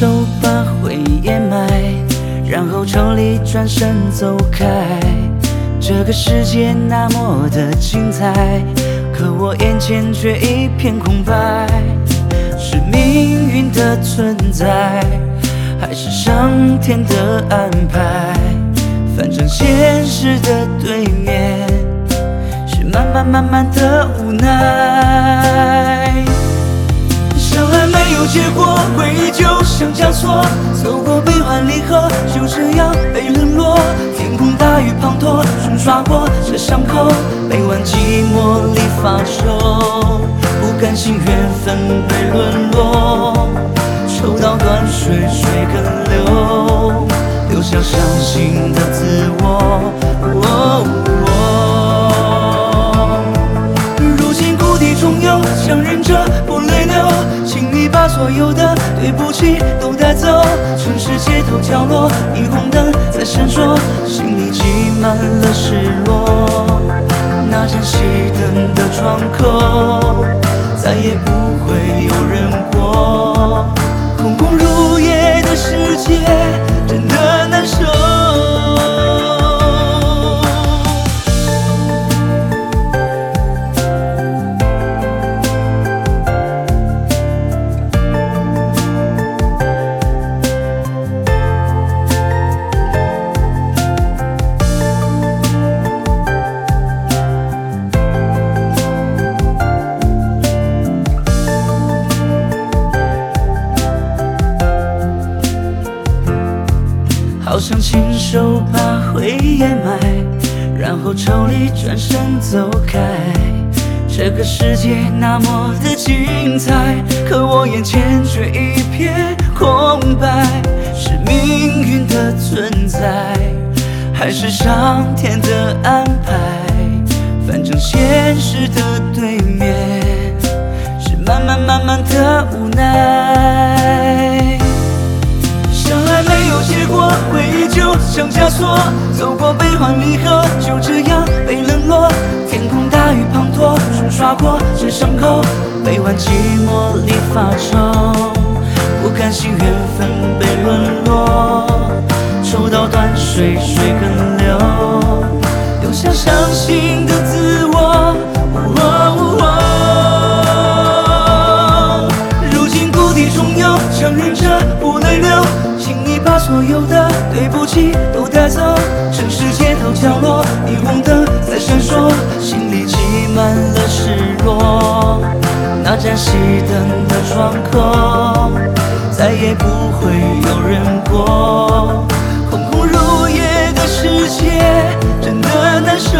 手把回忆掩埋，然后抽离转身走开。这个世界那么的精彩，可我眼前却一片空白。是命运的存在，还是上天的安排？反正现实的对面是慢慢的无奈。相爱没有结果，回忆就像枷锁，走过悲欢离合，就这样被冷落。天空大雨滂沱，冲刷过这伤口，每晚寂寞里发愁，不甘心缘分被沦落，抽到断水，水更流，留下伤心的自我。如今故地重游，强忍着不泪流，请你把所有的对不起都带走。城市街头角落，霓虹灯在闪烁，心里挤满了失落。那盏熄灯的窗口，再也不会有人过。空空如也的世界，真的难受。好想亲手把回忆掩埋，然后抽离转身走开。这个世界那么的精彩，可我眼前却一片空白。是命运的存在，还是上天的安排？反正现实的对面是慢慢的无奈。相爱没有结果，回忆就像枷锁，走过悲欢离合，就这样被冷落。天空大雨滂沱，冲刷过这伤口，每晚寂寞里发愁，不甘心缘分被沦落，抽到断水，水更流，留下伤心的自我。如今故地重游，强忍着不泪流，请你把所有的对不起都带走。城市街头角落，霓虹灯在闪烁，心里挤满了失落。那盏熄灯的窗口，再也不会有人过。空空如也的世界，真的难受。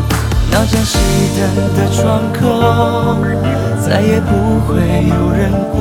那盏熄灯的窗口，再也不会有人过。